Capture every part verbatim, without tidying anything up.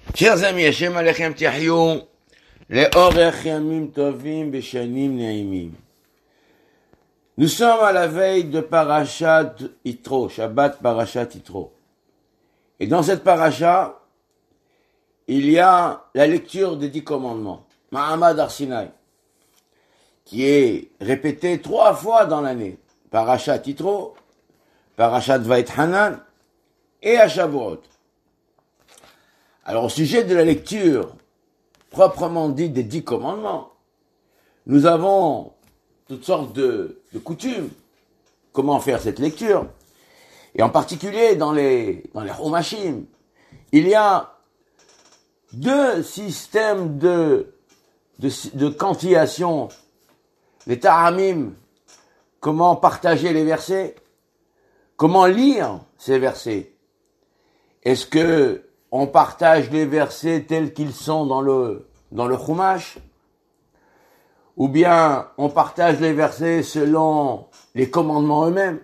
Chers amis, Hashem Alechem Tiahyou, Le'orech Yamim Tovim Beshanim Ne'imim. Nous sommes à la veille de Parashat Yitro, Shabbat Parashat Yitro. Et dans cette parasha, il y a la lecture des dix commandements, Ma'amad Har Sinai, qui est répétée trois fois dans l'année. Parashat Yitro, Parashat Va'et Hanan et à Shavuot. Alors, au sujet de la lecture, proprement dit des dix commandements, nous avons toutes sortes de, de coutumes. Comment faire cette lecture? Et en particulier, dans les, dans les Chumashim, il y a deux systèmes de, de, de quantillation. Les Ta'amim, comment partager les versets, comment lire ces versets. Est-ce que on partage les versets tels qu'ils sont dans le, dans le Chumash, ou bien on partage les versets selon les commandements eux-mêmes.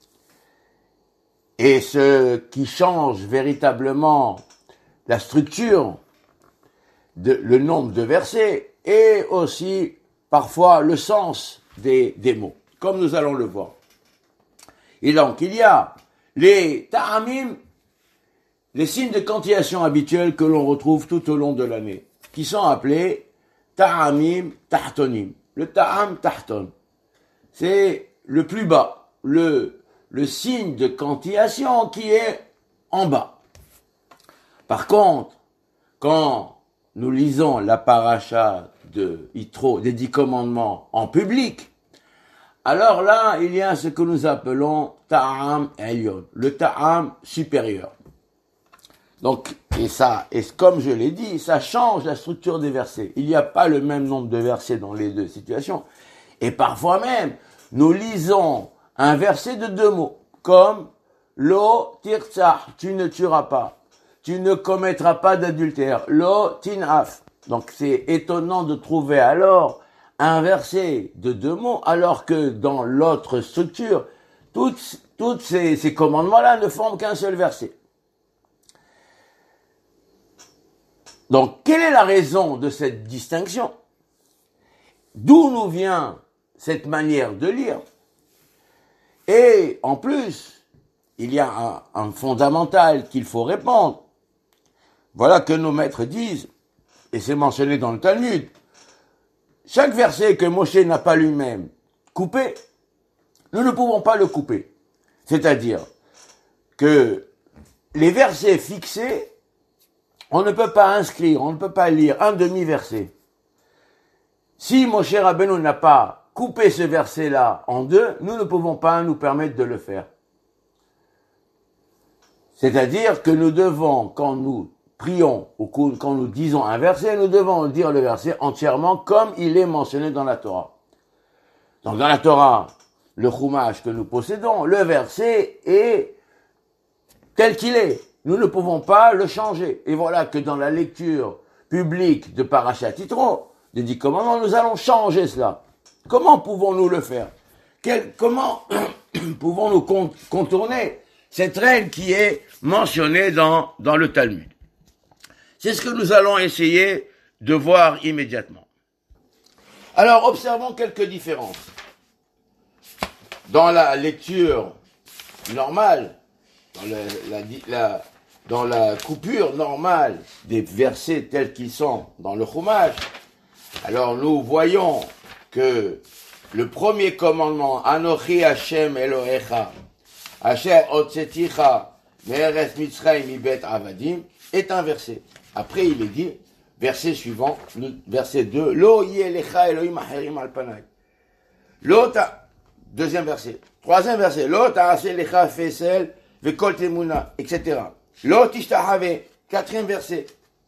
Et ce qui change véritablement la structure, de, le nombre de versets, et aussi parfois le sens des, des mots, comme nous allons le voir. Et donc il y a les ta'amim, les signes de quantillation habituels que l'on retrouve tout au long de l'année, qui sont appelés ta'amim tahtonim. Le ta'am tahton, c'est le plus bas, le, le signe de quantillation qui est en bas. Par contre, quand nous lisons la paracha de Yitro, des dix commandements en public, alors là, il y a ce que nous appelons ta'am elyon, le ta'am supérieur. Donc, et ça, et comme je l'ai dit, ça change la structure des versets. Il n'y a pas le même nombre de versets dans les deux situations. Et parfois même, nous lisons un verset de deux mots, comme lo tirtsah, tu ne tueras pas, tu ne commettras pas d'adultère, lo tinaf. Donc c'est étonnant de trouver alors un verset de deux mots, alors que dans l'autre structure, toutes, toutes ces, ces commandements-là ne forment qu'un seul verset. Donc, quelle est la raison de cette distinction? D'où nous vient cette manière de lire? Et en plus, il y a un, un fondamental qu'il faut répondre. Voilà que nos maîtres disent, et c'est mentionné dans le Talmud, chaque verset que Moshe n'a pas lui-même coupé, nous ne pouvons pas le couper. C'est-à-dire que les versets fixés, on ne peut pas inscrire, on ne peut pas lire un demi-verset. Si Moshe Rabbeinu n'a pas coupé ce verset-là en deux, nous ne pouvons pas nous permettre de le faire. C'est-à-dire que nous devons, quand nous prions ou quand nous disons un verset, nous devons dire le verset entièrement comme il est mentionné dans la Torah. Donc dans la Torah, le Chumash que nous possédons, le verset est tel qu'il est. Nous ne pouvons pas le changer. Et voilà que dans la lecture publique de Parashat Yitro, des dix commandements, nous allons changer cela. Comment pouvons-nous le faire? Quel, Comment pouvons-nous contourner cette règle qui est mentionnée dans, dans le Talmud? C'est ce que nous allons essayer de voir immédiatement. Alors, observons quelques différences. Dans la lecture normale, dans la, la, la Dans la coupure normale des versets tels qu'ils sont dans le Chumash, alors nous voyons que le premier commandement, Anochi Hashem Elohecha, Asher Hotzeticha Me'eretz Mitzrayim Mibet Avadim, est un verset. Après il est dit, verset suivant, verset deux, Lo Yelecha Elohim Acherim Al Panay. Lo ta, deuxième verset. Troisième verset, Lo Ta'aseh Lecha Fesel Vekol Temuna, et cetera. Lo tishtahave, quatrième verset.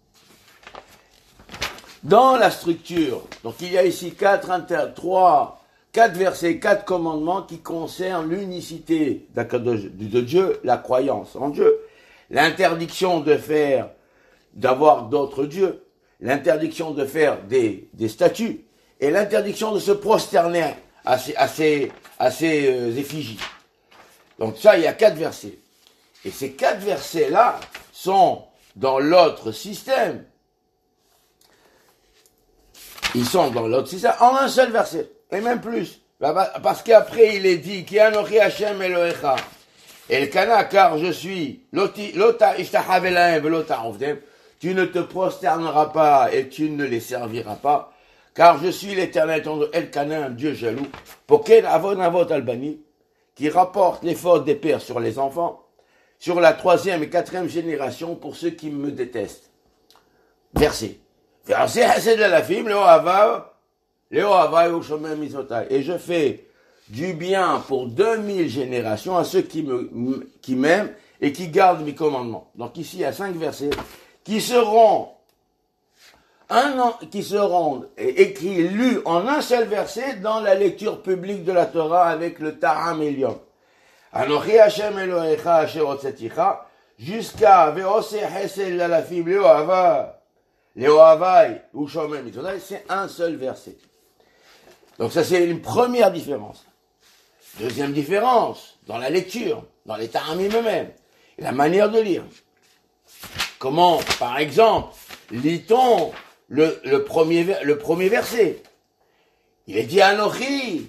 Dans la structure, donc il y a ici quatre, inter, trois, quatre versets, quatre commandements qui concernent l'unicité de Dieu, la croyance en Dieu, l'interdiction de faire, d'avoir d'autres dieux, l'interdiction de faire des, des statues, et l'interdiction de se prosterner à ces, à ces, à ces euh, effigies. Donc ça, il y a quatre versets. Et ces quatre versets-là sont dans l'autre système. Ils sont dans l'autre système en un seul verset, et même plus. Parce qu'après il est dit, Ki anochi Hashem Elohecha, Elkana, car je suis, Lota ishtahavelahem velota ovdem, tu ne te prosterneras pas et tu ne les serviras pas, car je suis l'Éternel, ton Elkana, un Dieu jaloux, Poken avon avot albani, qui rapporte les fautes des pères sur les enfants, sur la troisième et quatrième génération pour ceux qui me détestent. Verset. Verset, Hesed Lalafim, Leohava, Leohava, Ushomem Mizotai. Et je fais du bien pour deux mille générations à ceux qui me, qui m'aiment et qui gardent mes commandements. Donc ici, il y a cinq versets qui seront, un an, qui seront écrits, lus en un seul verset dans la lecture publique de la Torah avec le Taram Elion. Anochi Hashem Elohecha asher hotzeticha, jusqu'à Ve'ose Hesed Lalafim Leohava, Leohavai Ushomem Mizotai, c'est un seul verset. Donc ça c'est une première différence. Deuxième différence, dans la lecture, dans les taramim eux-mêmes, et la manière de lire. Comment, par exemple, lit-on le, le, premier, le premier verset? Il est dit Anochi,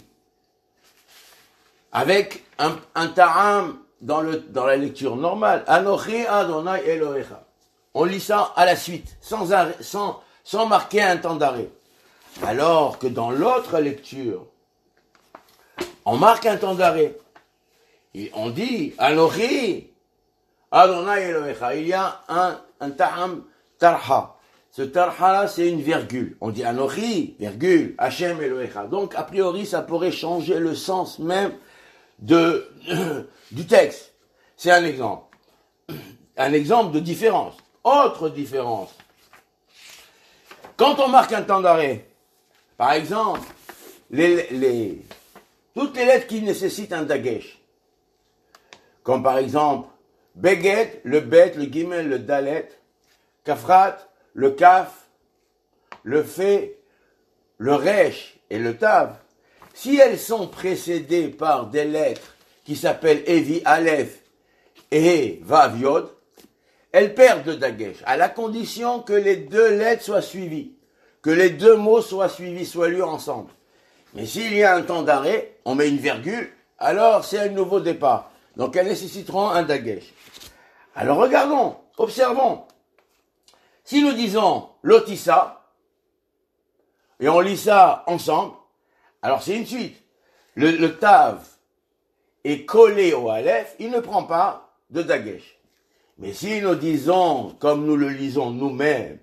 avec un, un taram dans, le, dans la lecture normale. Anochi Adonai Elohecha. On lit ça à la suite, sans, arrêt, sans, sans marquer un temps d'arrêt. Alors que dans l'autre lecture, on marque un temps d'arrêt. Et on dit, Anochi, Adonai Elohecha. Il y a un, un ta'am tarha. Ce tarha-là, c'est une virgule. On dit Anochi, virgule, Hashem Elohecha. Donc, a priori, ça pourrait changer le sens même de, du texte. C'est un exemple. Un exemple de différence. Autre différence. Quand on marque un temps d'arrêt, par exemple, les, les, toutes les lettres qui nécessitent un dagesh, comme par exemple, Beget, le Bet, le Gimel, le Dalet, Kafrat, le Kaf, le Fe, le Resh et le Tav, si elles sont précédées par des lettres qui s'appellent Evi, Aleph et Vav, Yod, elles perdent le dagesh, à la condition que les deux lettres soient suivies, que les deux mots soient suivis, soient lus ensemble. Mais s'il y a un temps d'arrêt, on met une virgule, alors c'est un nouveau départ. Donc elles nécessiteront un dagesh. Alors regardons, observons. Si nous disons lotissa, et on lit ça ensemble, alors c'est une suite. Le, le tav est collé au aleph, il ne prend pas de dagesh. Mais si nous disons, comme nous le lisons nous-mêmes,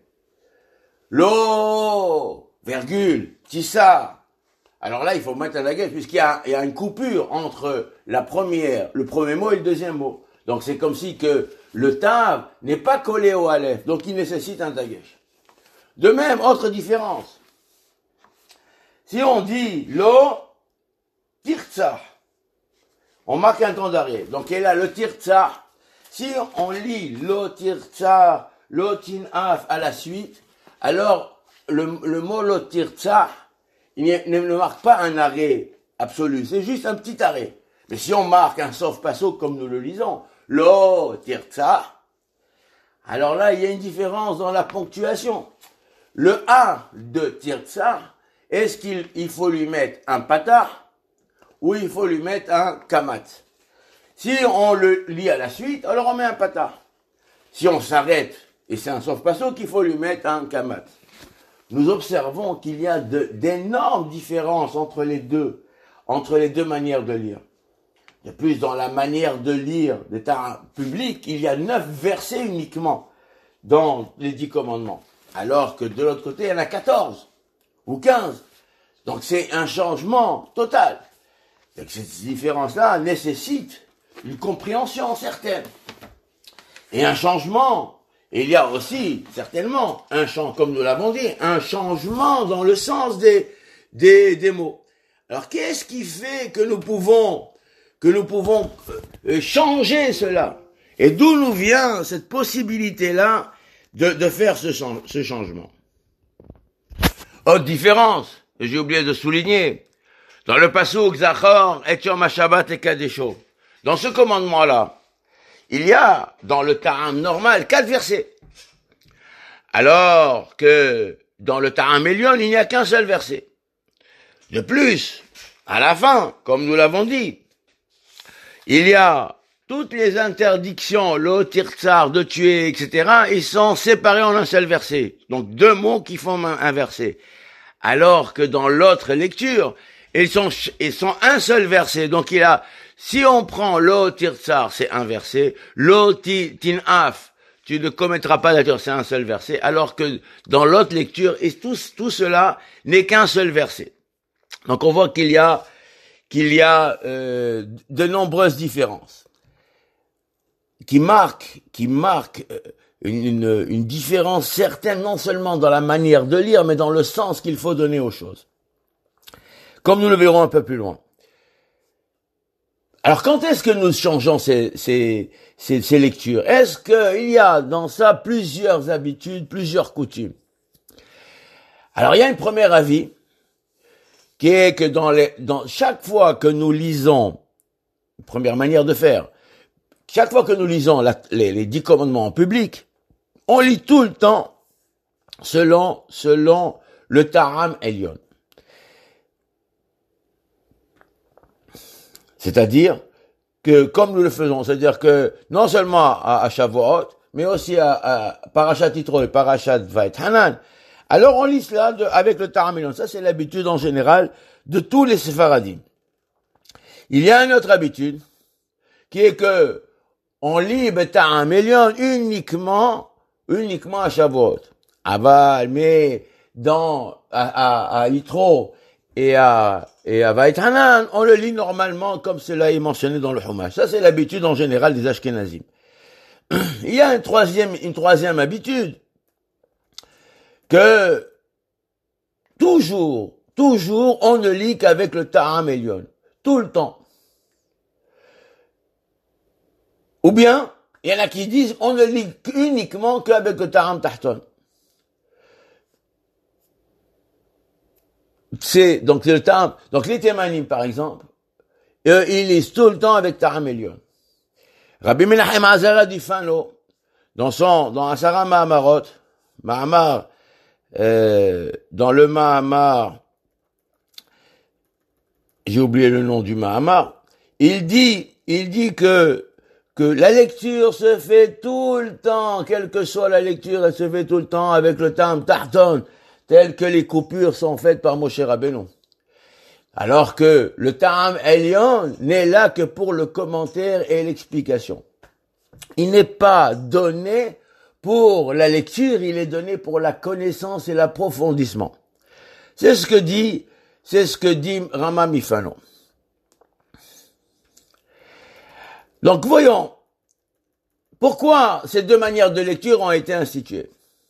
lo, virgule, tissa, alors là, il faut mettre un dagesh, puisqu'il y a, il y a une coupure entre la première, le premier mot et le deuxième mot. Donc c'est comme si que le tav n'est pas collé au aleph, donc il nécessite un dagesh. De même, autre différence. Si on dit lo, tirtsa, on marque un temps d'arrêt. Donc il y a le tirtsa. Si on lit lo tirtsa, lo tinaf à la suite, alors le, le mot lo tirtsa, il ne, ne marque pas un arrêt absolu, c'est juste un petit arrêt. Mais si on marque un sauf passo comme nous le lisons, lo tirtsa, alors là il y a une différence dans la ponctuation. Le A de tirtsa, est-ce qu'il il faut lui mettre un patah ou il faut lui mettre un kamat? Si on le lit à la suite, alors on met un patah. Si on s'arrête, et c'est un sauf passo qu'il faut lui mettre un kamat. Nous observons qu'il y a de, d'énormes différences entre les deux, entre les deux manières de lire. De plus, dans la manière de lire des Torahs publics, il y a neuf versets uniquement dans les dix commandements. Alors que de l'autre côté, il y en a quatorze ou quinze. Donc c'est un changement total. Donc cette différence-là nécessite une compréhension certaine. Et un changement, et il y a aussi, certainement, un changement, comme nous l'avons dit, un changement dans le sens des, des, des mots. Alors, qu'est-ce qui fait que nous pouvons, que nous pouvons changer cela? Et d'où nous vient cette possibilité-là de, de faire ce, ce changement? Autre différence, et j'ai oublié de souligner, dans le passouk Zachor et Yom HaShabbat et Kadesho, dans ce commandement-là, il y a, dans le Taram normal, quatre versets. Alors que dans le Ta'am Elyon, il n'y a qu'un seul verset. De plus, à la fin, comme nous l'avons dit, il y a toutes les interdictions, le tirtsar, de tuer, et cetera, ils sont séparés en un seul verset. Donc deux mots qui font un verset. Alors que dans l'autre lecture, ils sont, ils sont un seul verset. Donc il a, si on prend lo tirtsar, c'est un verset, lo tinaf, tu ne commettras pas d'adultère, c'est un seul verset, alors que dans l'autre lecture, et tout, tout cela n'est qu'un seul verset. Donc on voit qu'il y a, qu'il y a euh, de nombreuses différences qui marquent, qui marquent une, une, une différence certaine, non seulement dans la manière de lire, mais dans le sens qu'il faut donner aux choses. Comme nous le verrons un peu plus loin. Alors, quand est-ce que nous changeons ces, ces, ces, ces lectures? Est-ce qu'il y a dans ça plusieurs habitudes, plusieurs coutumes? Alors, il y a un premier avis qui est que dans, les, dans chaque fois que nous lisons, première manière de faire, chaque fois que nous lisons la, les, les dix commandements en public, on lit tout le temps selon, selon le Ta'am Elyon. C'est-à-dire que, comme nous le faisons, c'est-à-dire que non seulement à, à Shavuot, mais aussi à, à Parashat Yitro et Parashat Va'et Hanan, alors on lit cela de, avec le Ta'am Elyon. Ça, c'est l'habitude en général de tous les Séfaradim. Il y a une autre habitude qui est que on lit le Ta'am Elyon uniquement, uniquement à Shavuot. Aval, mais dans à, à, à Yitro et à et à Va'et Hanan, on le lit normalement comme cela est mentionné dans le Chumash. Ça, c'est l'habitude en général des Ashkenazim. Il y a une troisième, une troisième habitude que toujours, toujours, on ne lit qu'avec le Ta'am Elyon. Tout le temps. Ou bien, il y en a qui disent, on ne lit uniquement qu'avec le Ta'am Tahton. C'est, donc, le Ta'am, donc les Témanim, par exemple, eux, ils lisent tout le temps avec Ta'am Elyon. Rabbi Menachem Azara dit Fano, dans son, dans Asara Mahamarot, Mahamar, euh, dans le Mahamar, j'ai oublié le nom du Mahamar, il dit, il dit que, que la lecture se fait tout le temps, quelle que soit la lecture, elle se fait tout le temps avec le Ta'am Tahton, tel que les coupures sont faites par Moshe Rabbeinu. Alors que le Ta'am Elyon n'est là que pour le commentaire et l'explication. Il n'est pas donné pour la lecture, il est donné pour la connaissance et l'approfondissement. C'est ce que dit, c'est ce que dit Rama Mifano. Donc voyons, pourquoi ces deux manières de lecture ont été instituées.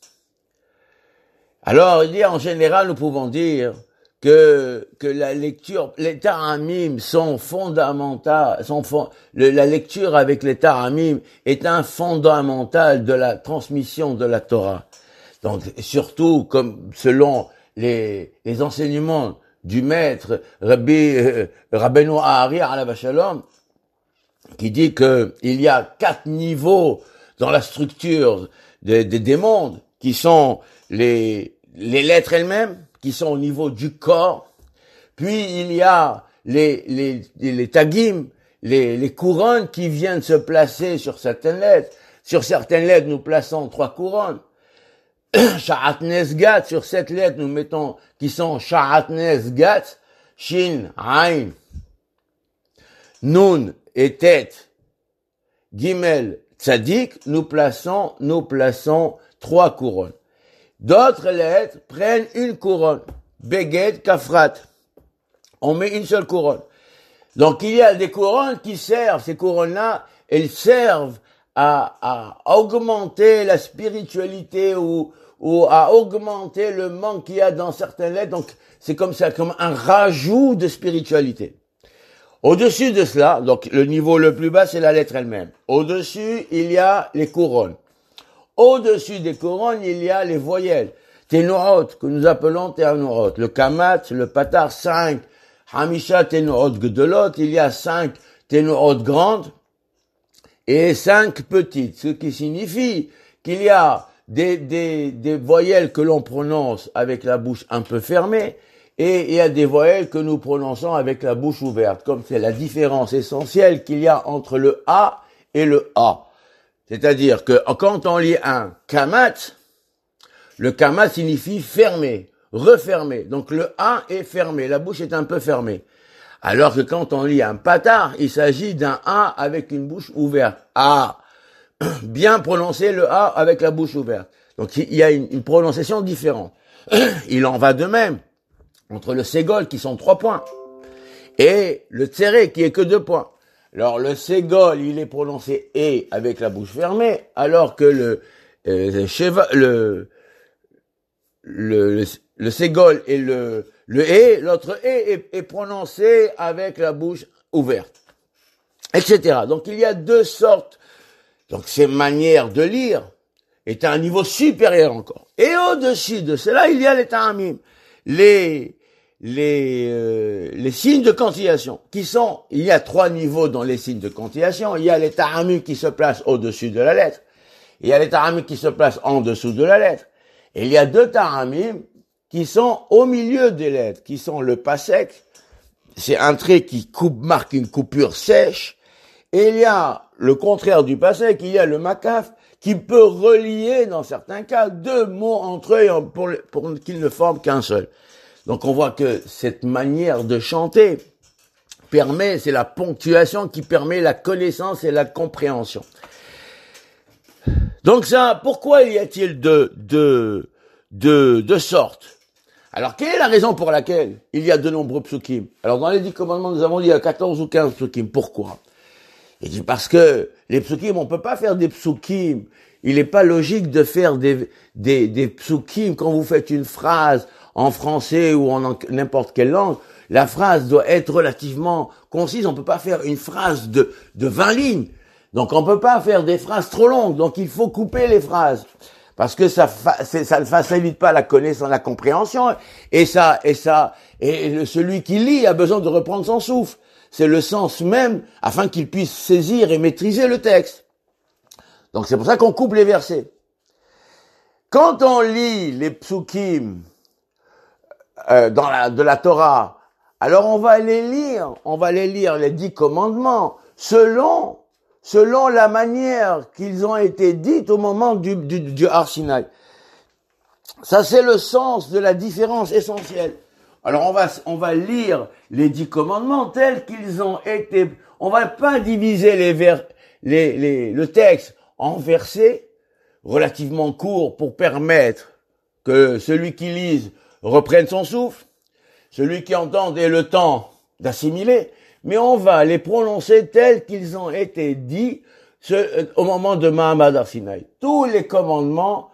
Alors, il dit, en général, nous pouvons dire que, que la lecture, les Ta'amim sont fondamentales, sont fond, le, la lecture avec les Ta'amim est un fondamental de la transmission de la Torah. Donc, surtout, comme, selon les, les enseignements du maître, Rabbi, euh, Rabbeinu Ahari, alav shalom, qui dit que il y a quatre niveaux dans la structure des, des, des mondes, qui sont les, les lettres elles-mêmes, qui sont au niveau du corps, puis il y a les, les, les tagim, les, les couronnes qui viennent se placer sur certaines lettres. Sur certaines lettres, nous plaçons trois couronnes. Sha'atnes Gat, sur cette lettre, nous mettons, qui sont Sha'atnes Gat, Shin, Ain, Nun et Tet, Gimel, Tzadik, nous plaçons, nous plaçons trois couronnes. D'autres lettres prennent une couronne. Beged, Kafrat. On met une seule couronne. Donc il y a des couronnes qui servent, ces couronnes-là, elles servent à, à augmenter la spiritualité ou, ou à augmenter le manque qu'il y a dans certaines lettres. Donc c'est comme ça, comme un rajout de spiritualité. Au-dessus de cela, donc le niveau le plus bas, c'est la lettre elle-même. Au-dessus, il y a les couronnes. Au-dessus des couronnes, il y a les voyelles. Ténourot, que nous appelons ténourot. Le kamat, le patar, cinq. Hamisha ténourot gdelot, il y a cinq ténourot grandes et cinq petites. Ce qui signifie qu'il y a des, des, des voyelles que l'on prononce avec la bouche un peu fermée, et il y a des voyelles que nous prononçons avec la bouche ouverte, comme c'est la différence essentielle qu'il y a entre le A et le A. C'est-à-dire que quand on lit un kamat, le kamat signifie fermé, refermé. Donc le A est fermé, la bouche est un peu fermée. Alors que quand on lit un patar, il s'agit d'un A avec une bouche ouverte. A. Bien prononcer le A avec la bouche ouverte. Donc il y a une, une prononciation différente. Il en va de même entre le ségol qui sont trois points et le tséré qui est que deux points. Alors le ségol, il est prononcé et avec la bouche fermée, alors que le euh, cheva, le le, le, le ségol et le le et, l'autre et est, est prononcé avec la bouche ouverte, et cetera. Donc il y a deux sortes. Donc ces manières de lire est à un niveau supérieur encore. Et au-dessus de cela, il y a les ta'amim, les les euh, les signes de quantillation, qui sont, il y a trois niveaux dans les signes de quantillation. Il y a les ta'amim qui se placent au-dessus de la lettre. Il y a les ta'amim qui se placent en dessous de la lettre. Et il y a deux ta'amim qui sont au milieu des lettres, qui sont le pasek, c'est un trait qui coupe, marque une coupure sèche. Et il y a le contraire du pasek, il y a le makaf, qui peut relier, dans certains cas, deux mots entre eux pour, pour qu'ils ne forment qu'un seul. Donc on voit que cette manière de chanter permet, c'est la ponctuation qui permet la connaissance et la compréhension. Donc ça, pourquoi y a-t-il de, de, de, de sortes? Alors quelle est la raison pour laquelle il y a de nombreux psukim? Alors dans les dix commandements, nous avons dit il y a quatorze ou quinze psukim. Pourquoi? Il dit parce que les psukim, on peut pas faire des psukim. Il n'est pas logique de faire des, des, des psukim quand vous faites une phrase en français ou en n'importe quelle langue. La phrase doit être relativement concise. On peut pas faire une phrase de, de vingt lignes. Donc on peut pas faire des phrases trop longues. Donc il faut couper les phrases. Parce que ça, fa- ça ne facilite pas la connaissance, la compréhension. Et ça, et ça, et le, celui qui lit a besoin de reprendre son souffle. C'est le sens même afin qu'il puisse saisir et maîtriser le texte. Donc c'est pour ça qu'on coupe les versets. Quand on lit les psukim euh, dans la, de la Torah, alors on va les lire, on va les lire les dix commandements selon selon la manière qu'ils ont été dites au moment du, du, du Har Sinaï. Ça c'est le sens de la différence essentielle. Alors on va on va lire les dix commandements tels qu'ils ont été. On va pas diviser les vers, les, les le texte en versets relativement courts pour permettre que celui qui lise reprenne son souffle, celui qui entende ait le temps d'assimiler, mais on va les prononcer tels qu'ils ont été dits ce, au moment de Mahamad Har Sinaï. Tous les commandements,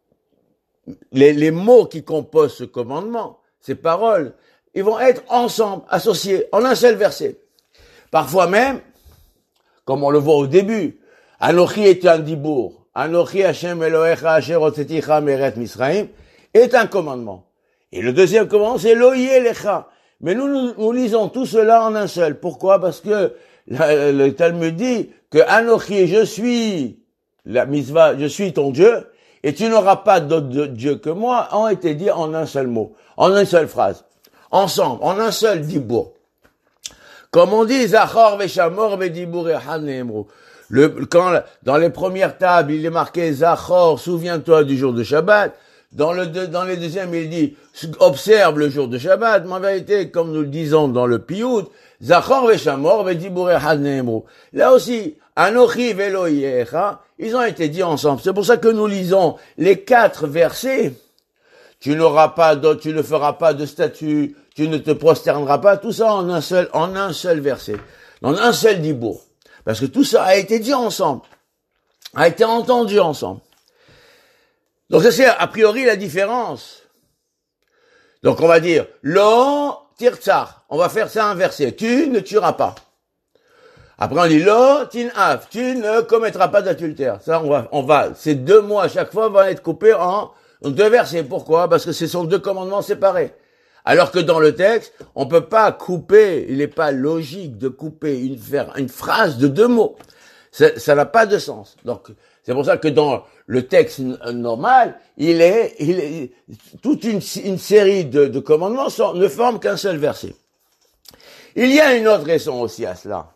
les, les mots qui composent ce commandement, ces paroles, ils vont être ensemble, associés, en un seul verset. Parfois même, comme on le voit au début, Anochi est un dibour, Anochi Hashem Elohecha Asher Hotzeticha Meret Misraim, est un commandement. Et le deuxième commandement, c'est Loye Lecha. Mais nous, nous, nous lisons tout cela en un seul. Pourquoi? Parce que la, le Talmud dit que Anochi, je suis la mitzvah, je suis ton Dieu, et tu n'auras pas d'autre Dieu que moi, ont été dit en un seul mot, en une seule phrase, ensemble, en un seul dibour. Comme on dit, Zachor veshamor bedibur echad neemru. Le, quand, dans les premières tables, il est marqué Zachor, souviens-toi du jour de Shabbat. Dans le deux, dans les deuxièmes, il dit observe le jour de Shabbat. Mais en vérité, comme nous le disons dans le Piyut, Zachor veshamor bedibur echad neemru. Là aussi, Anochi veloyecha, ils ont été dit ensemble. C'est pour ça que nous lisons les quatre versets. Tu n'auras pas d'autre, tu ne feras pas de statue, tu ne te prosterneras pas, tout ça en un seul, en un seul verset, en un seul dibour. Parce que tout ça a été dit ensemble, a été entendu ensemble. Donc ça c'est a priori la différence. Donc on va dire, lo tirtsar, on va faire ça un verset, tu ne tueras pas. Après on dit, lo tinaf, tu ne commettras pas d'adultère. Ça on va, on va, ces deux mots à chaque fois vont être coupés en deux versets. Pourquoi? Parce que ce sont deux commandements séparés. Alors que dans le texte, on peut pas couper, il n'est pas logique de couper une, une phrase de deux mots. Ça n'a pas de sens. Donc, C'est pour ça que dans le texte normal, il est, il est toute une, une série de, de commandements sont, ne forment qu'un seul verset. Il y a une autre raison aussi à cela.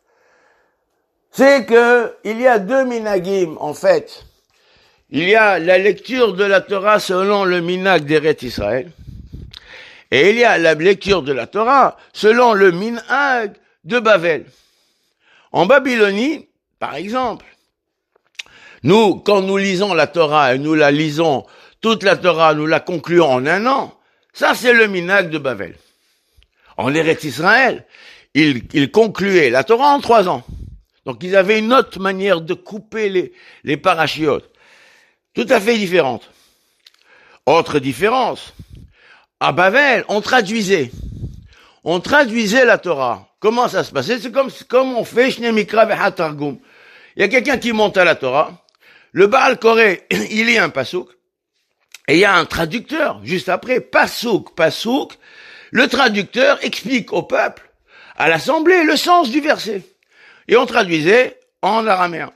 C'est que il y a deux minagim, en fait. Il y a la lecture de la Torah selon le minag d'Eretz Israël. Et il y a la lecture de la Torah selon le minag de Bavel. En Babylonie, par exemple, nous, quand nous lisons la Torah et nous la lisons, toute la Torah, nous la concluons en un an, ça c'est le minag de Bavel. En Eretz Israël, ils, ils concluaient la Torah en trois ans. Donc ils avaient une autre manière de couper les, les parachiotes, tout à fait différente. Autre différence, à Bavel, on traduisait. On traduisait la Torah. Comment ça se passait? C'est comme, comme on fait Shne Mikra Ve'Hat Targum. Il y a quelqu'un qui monte à la Torah, le Baal Koré, il lit un pasouk, et il y a un traducteur, juste après, pasouk, pasouk, le traducteur explique au peuple, à l'assemblée, le sens du verset. Et on traduisait en araméen.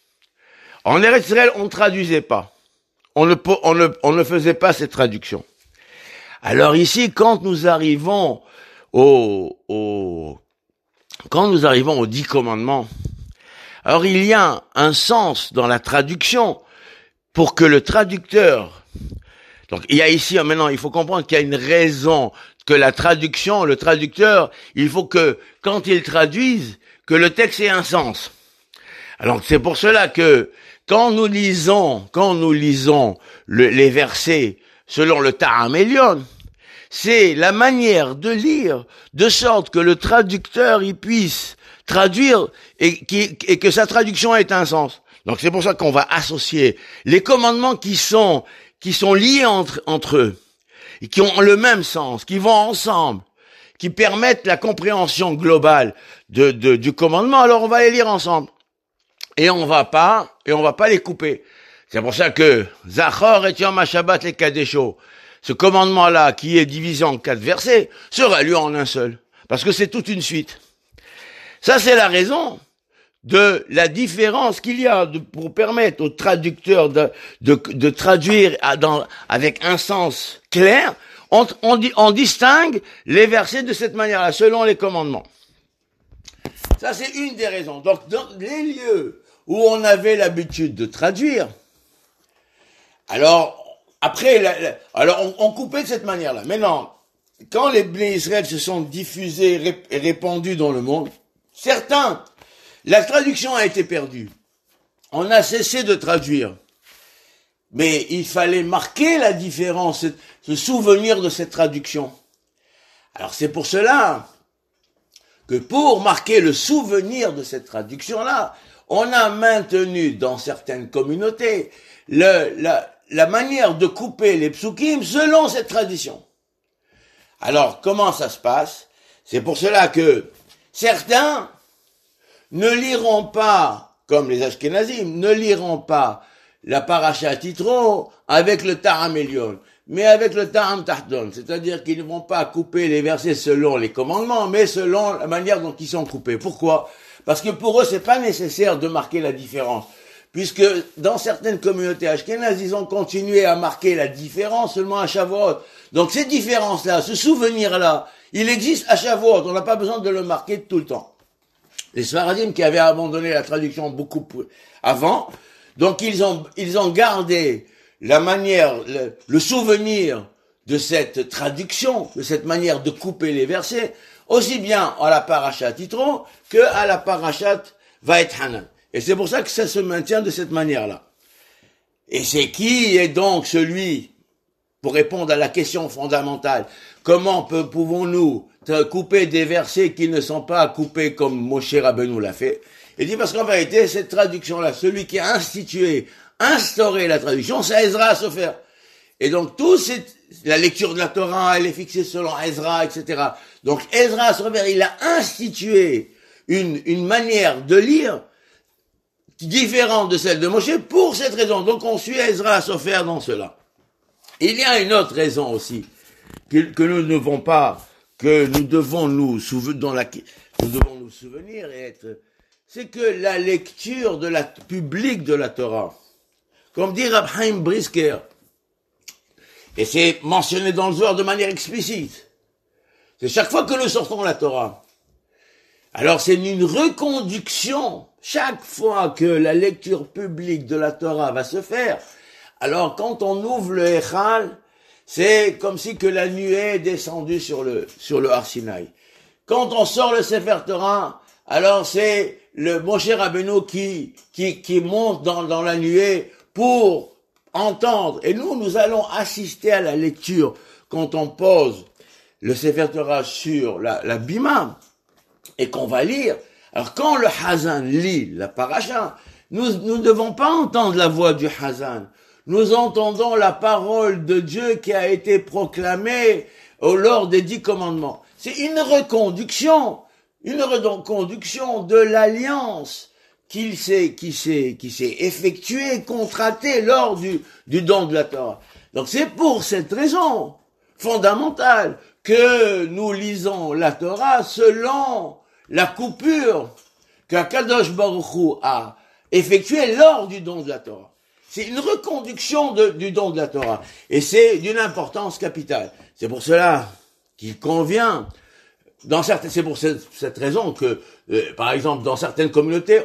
En Eretz Israël, on ne traduisait pas. On ne, on, ne, on ne faisait pas cette traduction. Alors ici, quand nous arrivons au, au, quand nous arrivons aux dix commandements, alors il y a un sens dans la traduction pour que le traducteur, donc il y a ici, maintenant il faut comprendre qu'il y a une raison, que la traduction, le traducteur, il faut que quand il traduise, que le texte ait un sens. Alors c'est pour cela que quand nous lisons, quand nous lisons le, les versets selon le Ta'am Elyon, c'est la manière de lire de sorte que le traducteur il puisse traduire et, qui, et que sa traduction ait un sens. Donc c'est pour ça qu'on va associer les commandements qui sont qui sont liés entre entre eux et qui ont le même sens, qui vont ensemble, qui permettent la compréhension globale de, de du commandement. Alors on va les lire ensemble et on va pas et on va pas les couper. C'est pour ça que Zachor et Yom HaShabbat les Kadesho, ce commandement-là qui est divisé en quatre versets sera lu en un seul parce que c'est toute une suite. Ça, c'est la raison de la différence qu'il y a de, pour permettre aux traducteurs de, de, de traduire à, dans, avec un sens clair. On, on, on distingue les versets de cette manière-là, selon les commandements. Ça, c'est une des raisons. Donc, dans les lieux où on avait l'habitude de traduire, alors, après, la, la, alors on, on coupait de cette manière-là. Maintenant, quand les Bnei Israël se sont diffusés et répandus dans le monde, certains, la traduction a été perdue. On a cessé de traduire. Mais il fallait marquer la différence, se souvenir de cette traduction. Alors c'est pour cela que pour marquer le souvenir de cette traduction-là, on a maintenu dans certaines communautés le, la, la manière de couper les psukim selon cette tradition. Alors comment ça se passe? C'est pour cela que certains ne liront pas, comme les Ashkenazim, ne liront pas la paracha Yitro avec le Ta'am Elyon, mais avec le Ta'am Tahdon. C'est-à-dire qu'ils ne vont pas couper les versets selon les commandements, mais selon la manière dont ils sont coupés. Pourquoi? Parce que pour eux, c'est pas nécessaire de marquer la différence. Puisque dans certaines communautés ashkénazes, ils ont continué à marquer la différence seulement à Shavuot. Donc ces différences-là, ce souvenir-là, il existe à Shavuot. On n'a pas besoin de le marquer tout le temps. Les Sfaradim qui avaient abandonné la traduction beaucoup avant, donc ils ont ils ont gardé la manière, le, le souvenir de cette traduction, de cette manière de couper les versets, aussi bien à la parashat Yitro que à la parashat Vaetchanan. Et c'est pour ça que ça se maintient de cette manière-là. Et c'est qui est donc celui, pour répondre à la question fondamentale, comment peut, pouvons-nous couper des versets qui ne sont pas coupés comme Moshe Rabbeinu l'a fait? Il dit parce qu'en vérité, cette traduction-là, celui qui a institué, instauré la traduction, c'est Ezra Sofer. Et donc, tout cette, la lecture de la Torah, elle est fixée selon Ezra, et cetera. Donc, Ezra Sofer, il a institué une, une manière de lire différente de celle de Moshe pour cette raison. Donc, on suit Ezra Sofer dans cela. Il y a une autre raison aussi, que, que nous ne devons pas, que nous devons nous souvenir, dans la, nous devons nous souvenir et être c'est que la lecture de la, publique de la Torah, comme dit Rab Chaim Brisker, et c'est mentionné dans le Zohar de manière explicite, c'est chaque fois que nous sortons la Torah, alors c'est une reconduction, chaque fois que la lecture publique de la Torah va se faire, alors quand on ouvre le Echal, c'est comme si que la nuée est descendue sur le, sur le Har Sinaï. Quand on sort le Sefer Torah, alors c'est le Moshe Rabbeinu qui, qui, qui monte dans, dans la nuée pour entendre. Et nous, nous allons assister à la lecture quand on pose le Sefer Torah sur la, la bima et qu'on va lire. Alors quand le Hazan lit la paracha, nous ne devons pas entendre la voix du Hazan. Nous entendons la parole de Dieu qui a été proclamée au lors des dix commandements. C'est une reconduction, une reconduction de l'alliance qui s'est, qui s'est, qui s'est effectuée, contractée lors du, du don de la Torah. Donc c'est pour cette raison fondamentale que nous lisons la Torah selon la coupure qu'Akadosh Baruch Hu a effectuée lors du don de la Torah. C'est une reconduction de, du don de la Torah. Et c'est d'une importance capitale. C'est pour cela qu'il convient, dans certaines, c'est pour cette, cette raison que, euh, par exemple, dans certaines communautés,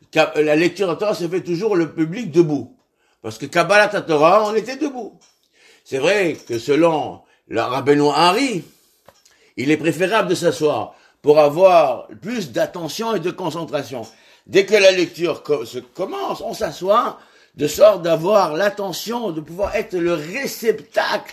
la lecture de la Torah se fait toujours le public debout. Parce que Kabbalat Torah, on était debout. C'est vrai que selon le Rabbeinu Hari, il est préférable de s'asseoir pour avoir plus d'attention et de concentration. Dès que la lecture co- se commence, on s'assoit, de sorte d'avoir l'attention, de pouvoir être le réceptacle,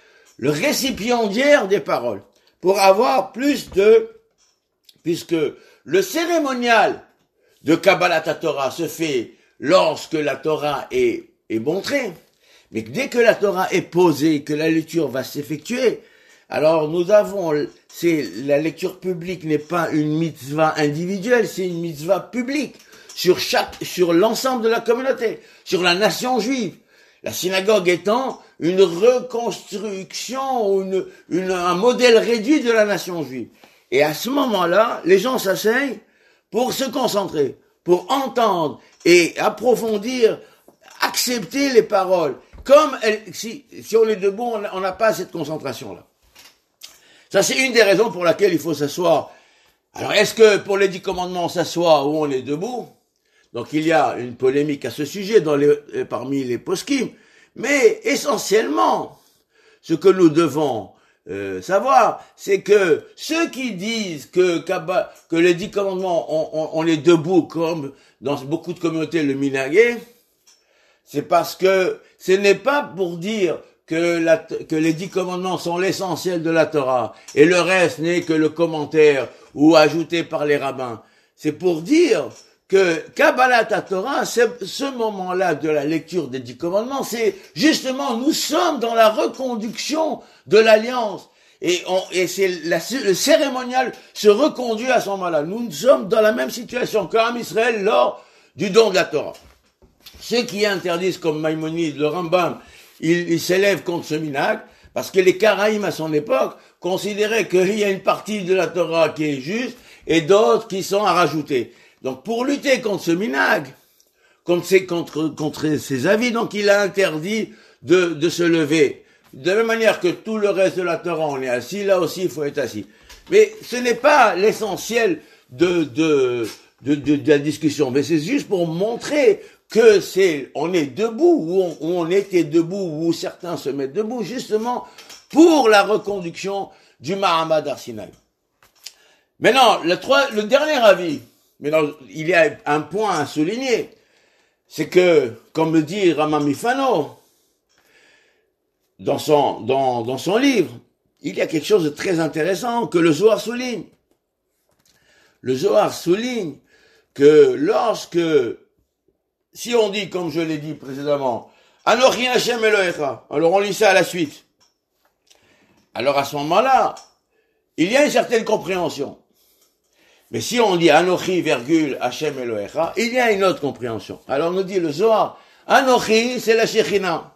le récipiendaire des paroles, pour avoir plus de, puisque le cérémonial de Kabbalat Torah se fait lorsque la Torah est, est montrée, mais dès que la Torah est posée, que la lecture va s'effectuer, alors nous avons, c'est, la lecture publique n'est pas une mitzvah individuelle, c'est une mitzvah publique, sur chaque, sur l'ensemble de la communauté, sur la nation juive. La synagogue étant une reconstruction, une, une, un modèle réduit de la nation juive. Et à ce moment-là, les gens s'asseyent pour se concentrer, pour entendre et approfondir, accepter les paroles. Comme elle, si, si on est debout, on n'a pas cette concentration-là. Ça, c'est une des raisons pour laquelle il faut s'asseoir. Alors, est-ce que pour les dix commandements, on s'assoit ou on est debout? Donc il y a une polémique à ce sujet dans les, parmi les poskim, mais essentiellement, ce que nous devons euh, savoir, c'est que ceux qui disent que, que les dix commandements, on, on, on est debout comme dans beaucoup de communautés le minagé, c'est parce que ce n'est pas pour dire que, la, que les dix commandements sont l'essentiel de la Torah et le reste n'est que le commentaire ou ajouté par les rabbins. C'est pour dire que Kabbalat Torah, ce moment-là de la lecture des dix commandements, c'est justement, nous sommes dans la reconduction de l'alliance. Et, on, et c'est la, le cérémonial se reconduit à ce moment-là. Nous sommes dans la même situation qu'Am Israël lors du don de la Torah. Ceux qui interdisent, comme Maïmonide, le Rambam, ils il s'élèvent contre ce minag, parce que les Karaïm à son époque considéraient qu'il y a une partie de la Torah qui est juste et d'autres qui sont à rajouter. Donc, pour lutter contre ce minag, contre ces, contre, contre ces avis, donc il a interdit de, de se lever. De la même manière que tout le reste de la Torah, on est assis, là aussi, il faut être assis. Mais ce n'est pas l'essentiel de, de, de, de, de la discussion, mais c'est juste pour montrer que c'est, on est debout, ou on, ou on était debout, ou certains se mettent debout, justement, pour la reconduction du Mahamad Har Sinaï. Maintenant, le, trois, le dernier avis, mais non, il y a un point à souligner, c'est que, comme le dit Rama Mifano, dans son, dans, dans son livre, il y a quelque chose de très intéressant que le Zohar souligne. Le Zohar souligne que lorsque, si on dit, comme je l'ai dit précédemment, Anochi Hashem Elohecha, alors on lit ça à la suite. Alors à ce moment-là, il y a une certaine compréhension. Mais si on dit Anochi, virgule, Hashem Elohecha, il y a une autre compréhension. Alors nous dit le Zohar, Anochi, c'est la Shekhinah.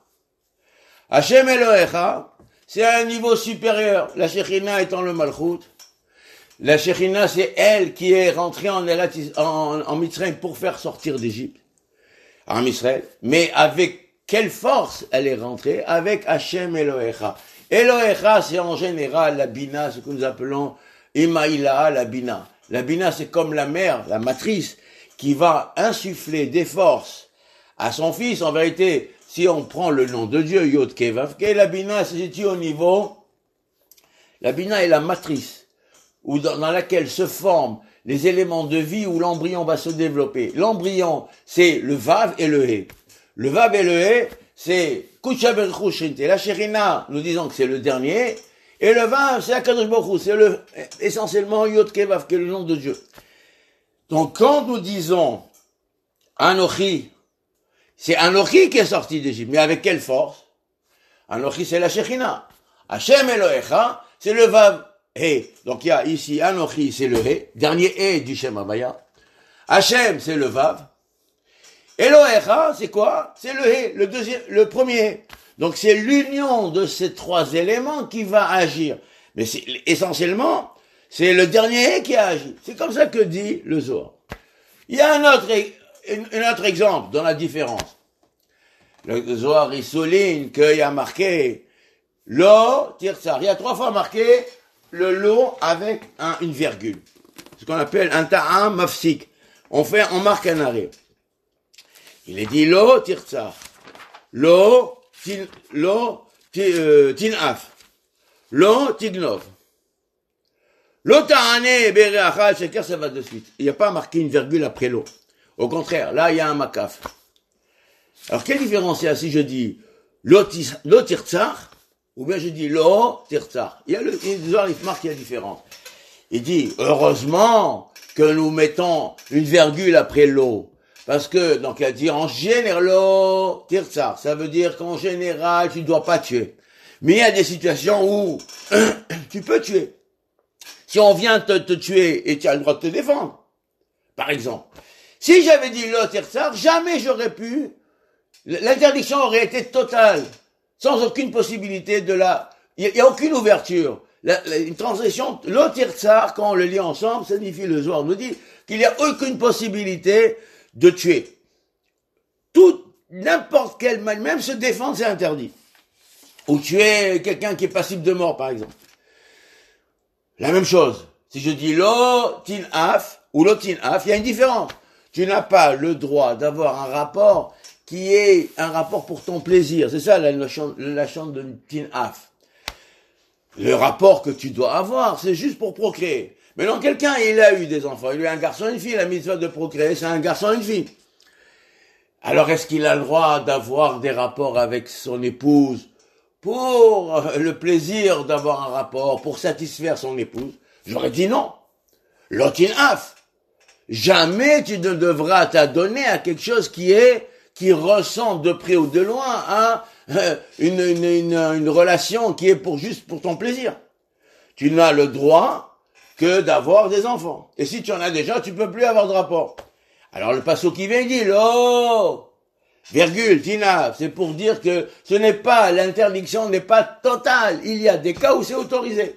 Hashem Elohecha, c'est à un niveau supérieur, la Shekhinah étant le Malchut. La Shekhinah, c'est elle qui est rentrée en, en, en Mitzrayim pour faire sortir d'Égypte, en Israël. Mais avec quelle force elle est rentrée? Avec Hachem Elohecha. Elohecha, c'est en général la Bina, ce que nous appelons Imaïla, la Bina. La Bina, c'est comme la mère, la matrice, qui va insuffler des forces à son fils. En vérité, si on prend le nom de Dieu, Yod Ke Vav Ke, la Bina se situe au niveau, la Bina est la matrice, où dans, dans laquelle se forment les éléments de vie où l'embryon va se développer. L'embryon, c'est le Vav et le He. Le Vav et le He, c'est Kucha Berchu Shrinte. La Shekhinah, nous disons que c'est le dernier, et le Vav, c'est Akadosh Baruch Hu, c'est le, essentiellement Yod Ke Vav Ke, le nom de Dieu. Donc quand nous disons Anochi, c'est Anochi qui est sorti d'Égypte, mais avec quelle force? Anochi, c'est la Shekhinah. Hachem Elohecha, c'est le Vav. He. Donc il y a ici Anochi, c'est le He, dernier He du Shem Havaya. Hachem, c'est le Vav. Elohecha, c'est quoi? C'est le He, le deuxième, le premier He. Donc c'est l'union de ces trois éléments qui va agir. Mais c'est, essentiellement, c'est le dernier He qui a agi. C'est comme ça que dit le Zohar. Il y a un autre, un autre exemple dans la différence. Le Zohar, il souligne qu'il y a marqué Lo, Tirtsar. Il y a trois fois marqué le Lo avec un, une virgule. Ce qu'on appelle un ta'am mafsik. On fait, on marque un arrêt. Il est dit Lo, Tirtsar. Lo, tin, Lo, euh, Tinaf. Lo, Tignov. Lo ta'ane bereachal sheker, ça va de suite. Il n'y a pas marqué une virgule après l'eau. Au contraire, là, il y a un makaf. Alors, quelle différence il y a si je dis Lo Tirtsar, ou bien je dis Lo Tirtsar? Il y a le, il marque qu'il y a différence. Il dit, heureusement que nous mettons une virgule après l'eau. Parce que, donc, il a dit, en général, Lo Tirtsar, ça veut dire qu'en général, tu ne dois pas tuer. Mais il y a des situations où tu peux tuer. Si on vient te, te tuer et tu as le droit de te défendre, par exemple. Si j'avais dit Lo Tirtsar, jamais j'aurais pu, l'interdiction aurait été totale, sans aucune possibilité de la, il n'y a, a aucune ouverture. La, la, une transition, Lo Tirtsar, quand on le lit ensemble, ça signifie, le Zohar nous dit qu'il n'y a aucune possibilité de tuer. Tout, n'importe quelle manière, même se défendre, c'est interdit. Ou tuer quelqu'un qui est passible de mort, par exemple. La même chose. Si je dis Lo Tinaf ou Lo Tinaf, il y a une différence. Tu n'as pas le droit d'avoir un rapport qui est un rapport pour ton plaisir. C'est ça la notion, la chante de Tinaf. Le rapport que tu dois avoir, c'est juste pour procréer. Mais non, quelqu'un, il a eu des enfants. Il a eu un garçon et une fille. La mitzvah de procréer, c'est un garçon et une fille. Alors, est-ce qu'il a le droit d'avoir des rapports avec son épouse pour le plaisir d'avoir un rapport, pour satisfaire son épouse? J'aurais dit non. Lo Tinaf. Jamais tu ne devras t'adonner à quelque chose qui est, qui ressemble de près ou de loin à une, une, une, une relation qui est pour juste pour ton plaisir. Tu n'as le droit que d'avoir des enfants. Et si tu en as déjà, tu peux plus avoir de rapport. Alors le passo qui vient dit, oh, virgule, Tina, c'est pour dire que ce n'est pas, l'interdiction n'est pas totale. Il y a des cas où c'est autorisé.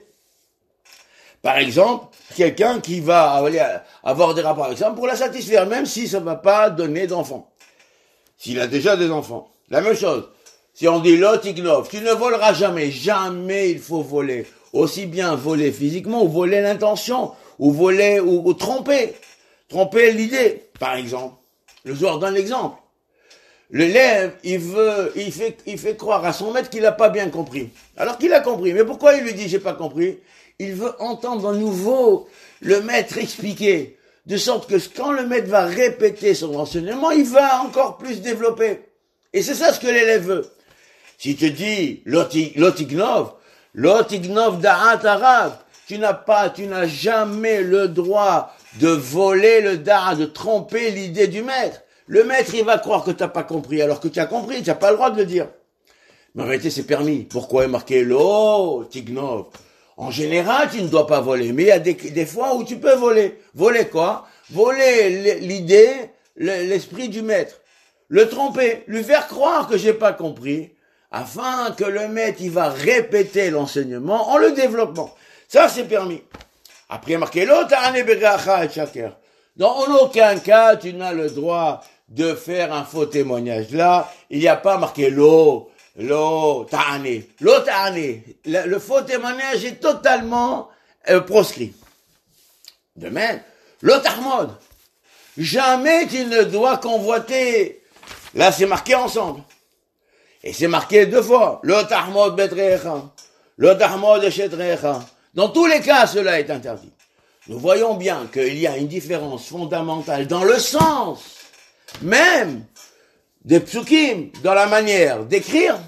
Par exemple, quelqu'un qui va avoir des rapports avec ça pour la satisfaire, même si ça ne va pas donner d'enfants. S'il a déjà des enfants. La même chose. Si on dit Lo Tignov, tu ne voleras jamais. Jamais il faut voler. Aussi bien voler physiquement, ou voler l'intention, ou voler, ou, ou tromper. Tromper l'idée, par exemple. Le Zohar donne l'exemple. L'élève, il veut, il fait, il fait croire à son maître qu'il n'a pas bien compris. Alors qu'il a compris. Mais pourquoi il lui dit j'ai pas compris? Il veut entendre à nouveau le maître expliquer. De sorte que quand le maître va répéter son enseignement, il va encore plus développer. Et c'est ça ce que l'élève veut. Si tu dis Lotignov, Lotignov da'at arav, tu n'as pas, tu n'as jamais le droit de voler le da'a, de tromper l'idée du maître. Le maître, il va croire que tu n'as pas compris, alors que tu as compris, tu n'as pas le droit de le dire. Mais en réalité, c'est permis. Pourquoi est marqué Lotignov? En général, tu ne dois pas voler, mais il y a des, des fois où tu peux voler. Voler quoi? Voler l'idée, l'esprit du maître. Le tromper, lui faire croire que j'ai pas compris, afin que le maître, il va répéter l'enseignement en le développant. Ça, c'est permis. Après, il y a marqué, Lo ta'ane begacha et shaker. Dans aucun cas, tu n'as le droit de faire un faux témoignage. Là, il n'y a pas marqué Lo, Lo ta'ane. Lo ta'ane. Le, le faux témoignage est totalement euh, proscrit. De même, Lo ta'mod. Jamais tu ne dois convoiter. Là, c'est marqué ensemble. Et c'est marqué deux fois. Lo ta'mod betrecha. Lo ta'mod eshetrecha. Dans tous les cas, cela est interdit. Nous voyons bien qu'il y a une différence fondamentale dans le sens même des psukim, dans la manière d'écrire,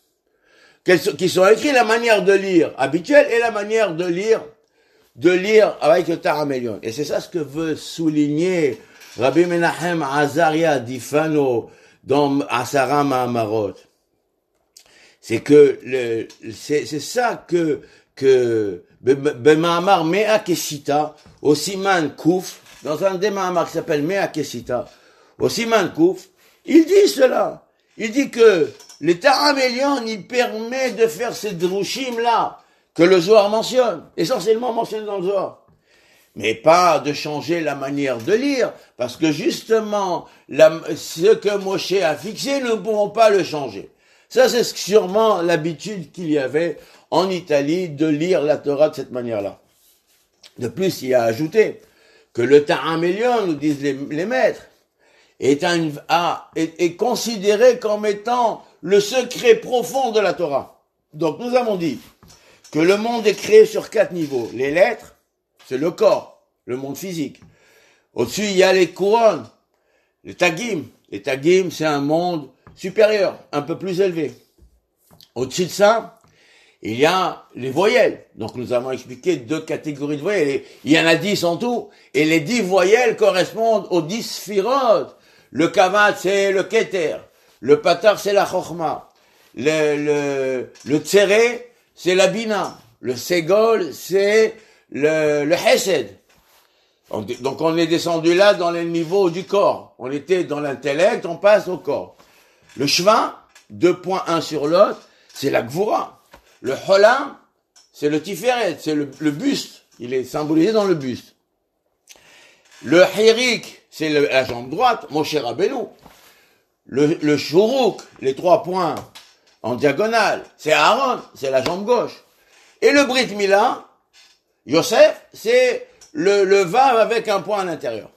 qui sont écrits, la manière de lire habituelle et la manière de lire, de lire avec le Taramélion. Et c'est ça ce que veut souligner Rabbi Menachem Azaria d'Ifano dans Asara Mahamarot. C'est que le, c'est, c'est ça que, que, Bemahamar Mea Kesita, au Siman Kouf, dans un des Mahamar qui s'appelle Mea Kesita, au Siman Kouf, il dit cela. Il dit que le Taramélion, il permet de faire ces drushim là, que le Zohar mentionne, essentiellement mentionné dans le Zohar. Mais pas de changer la manière de lire, parce que justement, la, ce que Moshe a fixé, nous ne pouvons pas le changer. Ça, c'est sûrement l'habitude qu'il y avait en Italie de lire la Torah de cette manière-là. De plus, il a ajouté que le Taramélion, nous disent les, les maîtres, est, un, a, est, est considéré comme étant le secret profond de la Torah. Donc nous avons dit que le monde est créé sur quatre niveaux. Les lettres, c'est le corps, le monde physique. Au-dessus, il y a les couronnes, les tagim. Les tagim, c'est un monde supérieur, un peu plus élevé. Au-dessus de ça, il y a les voyelles. Donc nous avons expliqué deux catégories de voyelles. Il y en a dix en tout. Et les dix voyelles correspondent aux dix sphirotes. Le kavat, c'est le keter. Le patar, c'est la chokhma. Le, le, le tséré, c'est la bina. Le ségol, c'est le, le hesed. Donc on est descendu là dans les niveaux du corps. On était dans l'intellect, on passe au corps. Le shva, deux point un sur l'autre, c'est la gvura. Le cholam, c'est le tiferet, c'est le, le buste. Il est symbolisé dans le buste. Le hirik, c'est le, la jambe droite, Moshe Rabbeinu. Le, le shuruk, les trois points en diagonale, c'est Aaron, c'est la jambe gauche. Et le brit mila, Yosef, c'est le, le vav avec un point à l'intérieur.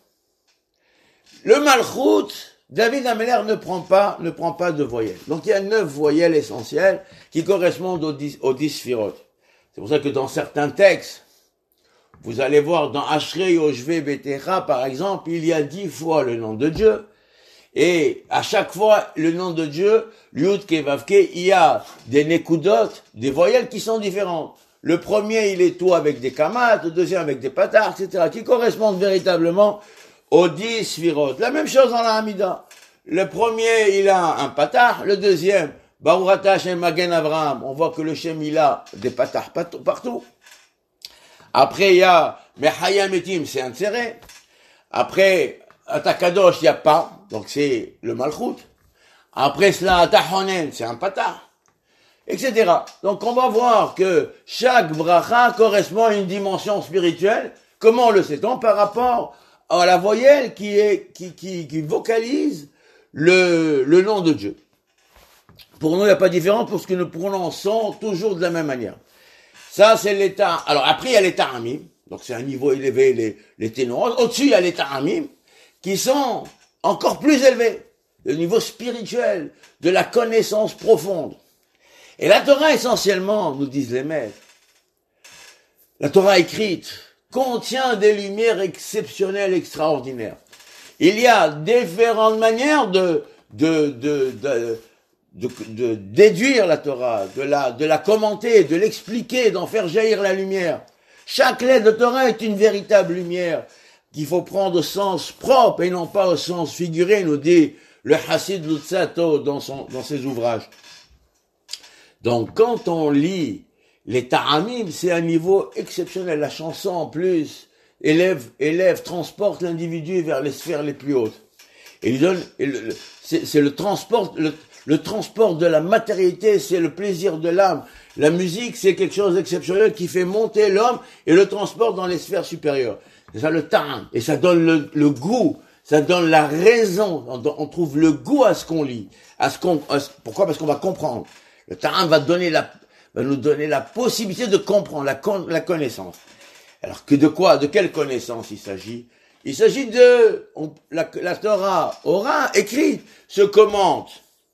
Le malchut, David Ameller ne prend pas, ne prend pas de voyelles. Donc il y a neuf voyelles essentielles qui correspondent aux dix, aux dix sphirotes. C'est pour ça que dans certains textes, vous allez voir dans Ashrei Yoshve Betecha, par exemple, il y a dix fois le nom de Dieu. Et à chaque fois, le nom de Dieu, Yud Ke Vav Ke, il y a des nekudot, des voyelles qui sont différentes. Le premier, il est tout avec des kamat, le deuxième avec des patars, et cetera, qui correspondent véritablement aux dix sphirotes. La même chose dans la Hamida. Le premier, il a un patar. Le deuxième, Baourata Shem Magen Avraham. On voit que le Shem, il a des patars partout. Après, il y a Mechayam Etim, c'est un tséré. Après, Atakadosh, il n'y a pas. Donc c'est le Malchut. Après cela, Atahonen, c'est un patar. Etc. Donc on va voir que chaque bracha correspond à une dimension spirituelle. Comment le sait-on? Par rapport à la voyelle qui est, qui, qui, qui vocalise le, le nom de Dieu. Pour nous, il n'y a pas de différence parce que nous prononçons toujours de la même manière. Ça, c'est l'état. Alors, après, il y a les taramim. Donc, c'est un niveau élevé, les, les ténors. Au-dessus, il y a les taramim qui sont encore plus élevés. Le niveau spirituel de la connaissance profonde. Et la Torah, essentiellement, nous disent les maîtres, la Torah écrite contient des lumières exceptionnelles, extraordinaires. Il y a différentes manières de, de, de, de, de, de déduire la Torah, de la, de la commenter, de l'expliquer, d'en faire jaillir la lumière. Chaque lettre de Torah est une véritable lumière qu'il faut prendre au sens propre et non pas au sens figuré, nous dit le Hassid Lutzato dans son, dans ses ouvrages. Donc, quand on lit les taramim, c'est un niveau exceptionnel. La chanson, en plus, élève, élève, transporte l'individu vers les sphères les plus hautes. Et il donne, et le, c'est, c'est le transport, le, Le transport de la matérialité, c'est le plaisir de l'âme. La musique, c'est quelque chose d'exceptionnel qui fait monter l'homme et le transporte dans les sphères supérieures. C'est ça le ta'am. Et ça donne le, le goût, ça donne la raison. On, on trouve le goût à ce qu'on lit. À ce qu'on, à ce, pourquoi? Parce qu'on va comprendre. Le ta'am va donner la, va nous donner la possibilité de comprendre, la, la connaissance. Alors que de quoi? De quelle connaissance il s'agit? Il s'agit de, on, la, la Torah aura écrit, se commente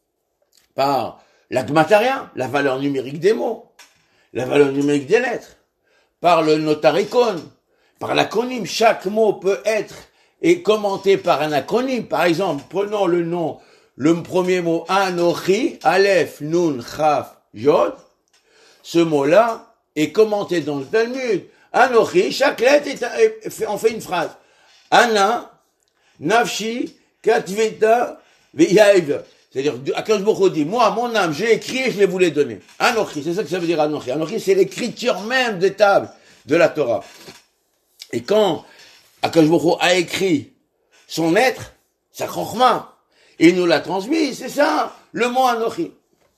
par la gmataria, la valeur numérique des mots, la valeur numérique des lettres, par le notaricon, par l'acronyme. Chaque mot peut être et commenté par un acronyme. Par exemple, prenons le nom, le premier mot Anochi, Aleph, Nun, Chaf, Yod. Ce mot-là est commenté dans le Talmud. Anochi, chaque lettre est, est, en fait une phrase. Ana, Nafshi, Katveta, Ve'yaïv. C'est-à-dire, Akadosh Baruch Hu dit, moi, mon âme, j'ai écrit et je les voulais donner. Anochi, c'est ça que ça veut dire Anochi. Anochi, c'est l'écriture même des tables de la Torah. Et quand Akadosh Baruch Hu a écrit son être, sa chokhma, il nous l'a transmis, c'est ça, le mot Anochi.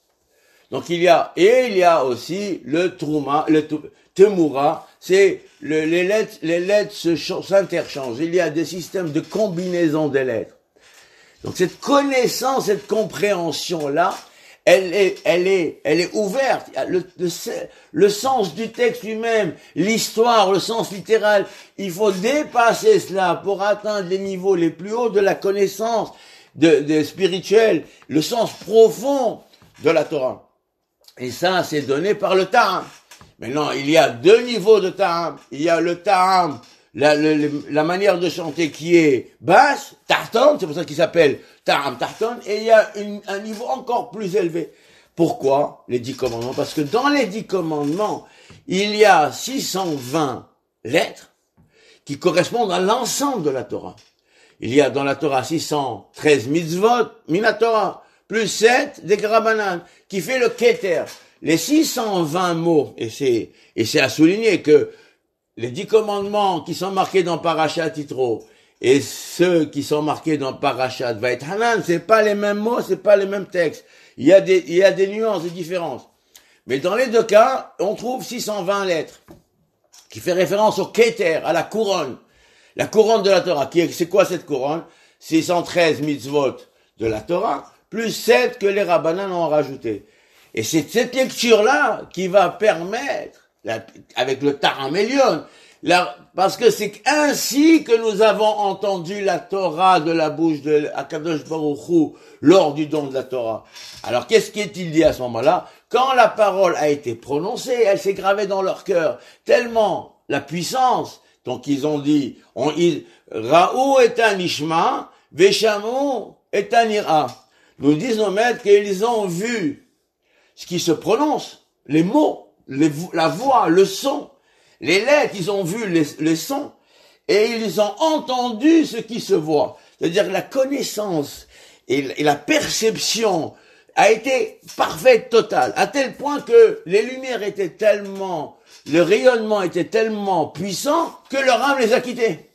Donc il y a, et il y a aussi le Trouma, le Temura, c'est le, les lettres, les lettres se, s'interchangent. Il y a des systèmes de combinaison des lettres. Donc cette connaissance, cette compréhension-là, elle est, elle est, elle est ouverte. Le, le, le sens du texte lui-même, l'histoire, le sens littéral, il faut dépasser cela pour atteindre les niveaux les plus hauts de la connaissance de, de spirituelle, le sens profond de la Torah. Et ça, c'est donné par le Ta'am. Maintenant, il y a deux niveaux de Ta'am. Il y a le Ta'am, la, la, la manière de chanter qui est basse, tarton, c'est pour ça qu'il s'appelle Ta'am tarton, et il y a une, un niveau encore plus élevé. Pourquoi les dix commandements? Parce que dans les dix commandements, il y a six cent vingt lettres qui correspondent à l'ensemble de la Torah. Il y a dans la Torah six cent treize mitzvot, minatora, plus sept des Grabanan, qui fait le Keter. Les six cent vingt mots, et c'est, et c'est à souligner que les dix commandements qui sont marqués dans Parashat Yitro et ceux qui sont marqués dans Parashat Va'etchanan, c'est pas les mêmes mots, c'est pas les mêmes textes. Il y a des, il y a des nuances, des différences. Mais dans les deux cas, on trouve six cent vingt lettres qui fait référence au Keter, à la couronne. La couronne de la Torah. Qui est, c'est quoi cette couronne? six cent treize mitzvot de la Torah, plus sept que les Rabbanan ont rajouté. Et c'est cette lecture-là qui va permettre, la, avec le Ta'am Elyon, la, parce que c'est ainsi que nous avons entendu la Torah de la bouche de Akadosh Baruch Hu lors du don de la Torah. Alors qu'est-ce qui est-il dit à ce moment-là? Quand la parole a été prononcée, elle s'est gravée dans leur cœur, tellement la puissance, donc ils ont dit, on, ils, Raou et un Ishma, Veshamu et un Ira. Nous disent nos maîtres qu'ils ont vu ce qui se prononce, les mots, les, la voix, le son, les lettres, ils ont vu les, les sons, et ils ont entendu ce qui se voit. C'est-à-dire que la connaissance et, et la perception a été parfaite, totale, à tel point que les lumières étaient tellement, le rayonnement était tellement puissant que leur âme les a quittés.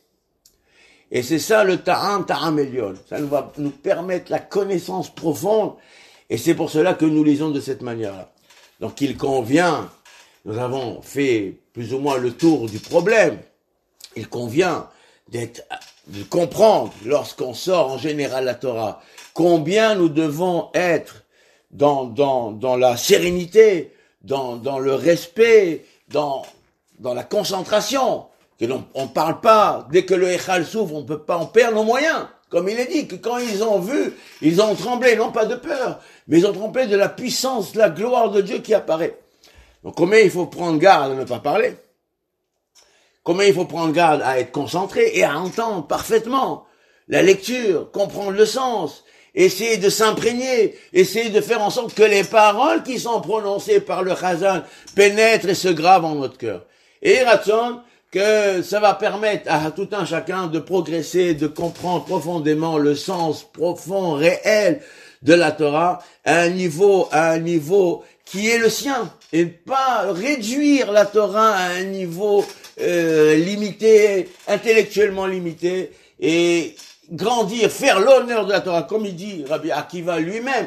Et c'est ça le Ta'am, Ta'am Elyon. Ça nous va nous permettre la connaissance profonde. Et c'est pour cela que nous lisons de cette manière-là. Donc il convient, nous avons fait plus ou moins le tour du problème, il convient d'être, de comprendre lorsqu'on sort en général la Torah, combien nous devons être dans, dans, dans la sérénité, dans, dans le respect, dans, dans la concentration, que l'on on parle pas, dès que le Echal s'ouvre, on peut pas, on perd nos moyens. Comme il est dit, que quand ils ont vu, ils ont tremblé, non pas de peur, mais ils ont tremblé de la puissance, de la gloire de Dieu qui apparaît. Donc combien il faut prendre garde à ne pas parler? Combien il faut prendre garde à être concentré et à entendre parfaitement la lecture, comprendre le sens, essayer de s'imprégner, essayer de faire en sorte que les paroles qui sont prononcées par le Chazan pénètrent et se gravent en notre cœur. Et Ratson, que ça va permettre à tout un chacun de progresser, de comprendre profondément le sens profond, réel de la Torah à un niveau, à un niveau qui est le sien, et pas réduire la Torah à un niveau euh, limité, intellectuellement limité, et grandir, faire l'honneur de la Torah, comme il dit Rabbi Akiva lui-même.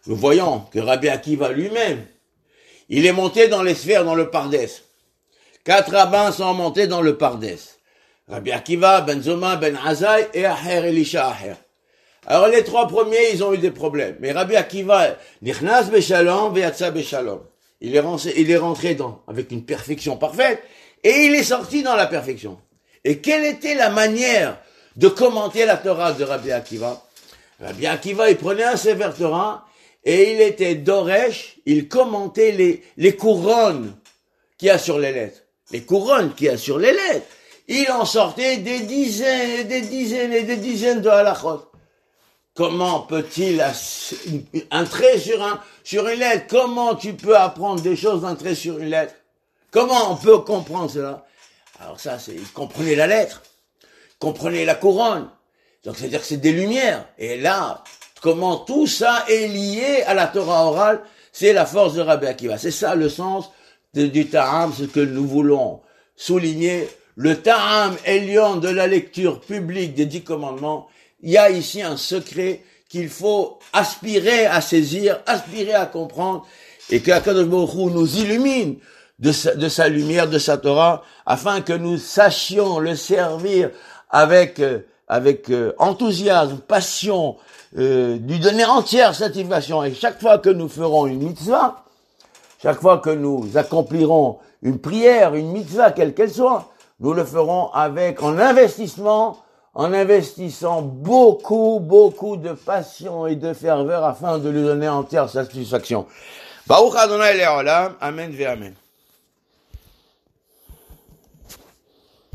nous voyons que Rabbi Akiva lui-même, il est monté dans les sphères, dans le Pardès. Quatre rabbins sont montés dans le Pardès. Rabbi Akiva, Ben Zoma, Ben Azai et Aher Elisha Aher. Alors les trois premiers, ils ont eu des problèmes. Mais Rabbi Akiva, Nichnas Beshalom, Ve'yatsa Beshalom. Il est rentré, il est rentré dans, avec une perfection parfaite, et il est sorti dans la perfection. Et quelle était la manière de commenter la Torah de Rabbi Akiva? Rabbi Akiva, il prenait un Sefer Torah, et il était Doresh, il commentait les, les couronnes qu'il y a sur les lettres. Les couronnes qu'il y a sur les lettres. Il en sortait des dizaines et des dizaines et des dizaines de halachot. Comment peut-il, un trait sur un, sur une lettre, comment tu peux apprendre des choses d'un trait sur une lettre? Comment on peut comprendre cela? Alors ça, c'est, il comprenait la lettre, il comprenait la couronne. Donc c'est-à-dire que c'est des lumières. Et là, comment tout ça est lié à la Torah orale, c'est la force de Rabbi Akiva. C'est ça le sens de, du Ta'am, ce que nous voulons souligner. Le Ta'am Elion de la lecture publique des dix commandements. Il y a ici un secret qu'il faut aspirer à saisir, aspirer à comprendre, et que Akadosh Baruch Hu nous illumine de sa, de sa lumière, de sa Torah, afin que nous sachions le servir avec euh, avec euh, enthousiasme, passion, euh, lui donner entière satisfaction. Et chaque fois que nous ferons une mitzvah, chaque fois que nous accomplirons une prière, une mitzvah, quelle qu'elle soit, nous le ferons avec en investissement, en investissant beaucoup, beaucoup de passion et de ferveur afin de lui donner entière satisfaction. Baruch Adonai Le'olam, Amen ve Amen.